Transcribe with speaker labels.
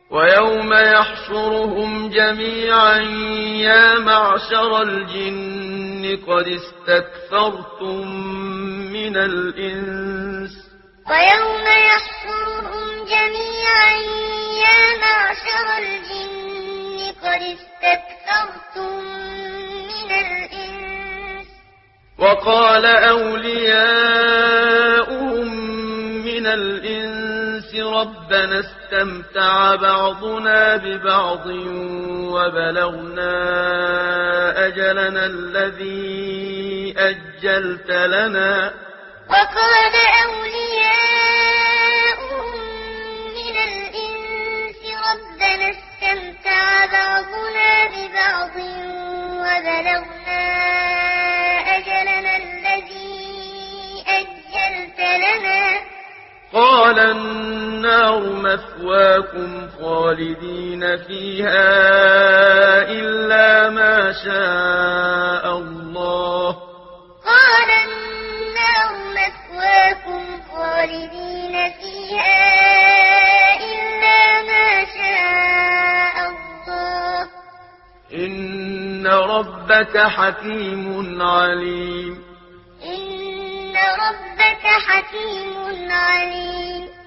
Speaker 1: ويوم يحشرهم جميعا يا معشر الجن قد استكثرتم من الإنس
Speaker 2: ويوم يحشرهم جميعا يا معشر الجن قد استكثرتم من الإنس
Speaker 1: وقال أولياؤهم من الإنس ربنا استمتع بعضنا ببعض وبلغنا أجلنا الذي أجلت لنا
Speaker 2: وقال أولياؤهم من الإنس ربنا استمتع بعضنا ببعض وبلغنا أجلنا الذي أجلت لنا
Speaker 1: قال النار مثواكم خالدين فيها إلا ما شاء الله
Speaker 2: قال النار مثواكم خالدين فيها إلا ما شاء الله
Speaker 1: إن ربك حكيم عليم
Speaker 2: إن ربك حكيم عليم